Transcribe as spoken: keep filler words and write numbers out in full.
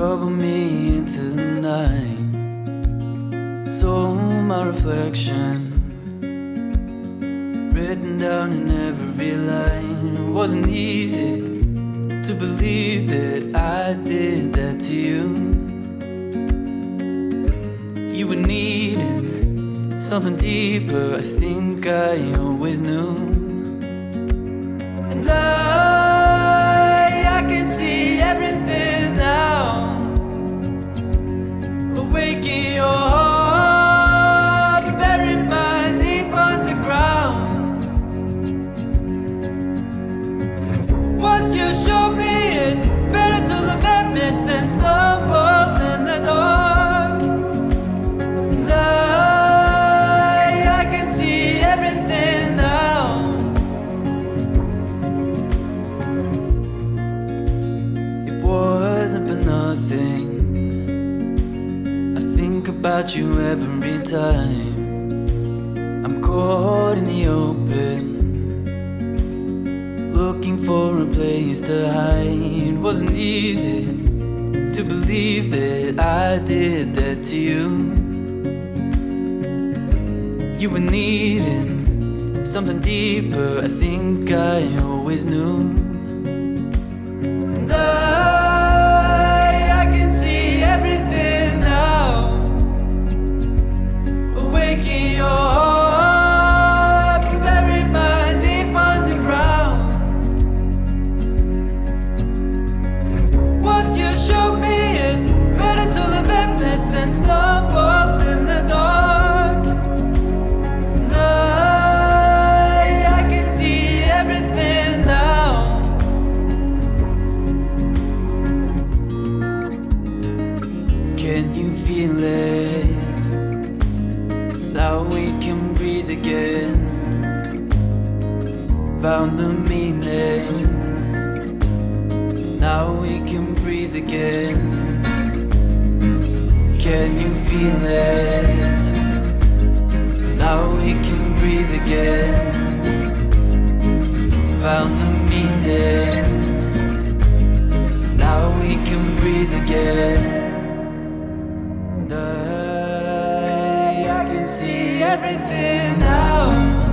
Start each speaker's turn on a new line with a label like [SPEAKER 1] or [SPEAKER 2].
[SPEAKER 1] trouble me into the night. Saw my reflection written down in every line. Wasn't easy to believe that I did that to you. You were needing something deeper, I think I always knew. And I, I can see everything now. Awake in your heart, buried mine deep underground. What you showed me is better to live and miss than stumble in the dark. And I, I can see everything now. It wasn't for nothing. I think about you every time. I'm caught in the open, looking for a place to hide. Wasn't easy to believe that I did that to you. You were needing something deeper, I think I always knew. And I, I can see everything now. Awake in your heart, buried mine deep underground. What you showed me is better to live emptiness than stumble in the dark. And I, I can see everything now. Can you feel it? Now we can breathe again. Found the meaning. Now we can breathe again. Can you feel it? Now we can breathe again. Found the meaning. Now we can breathe again. And I, I can see everything now.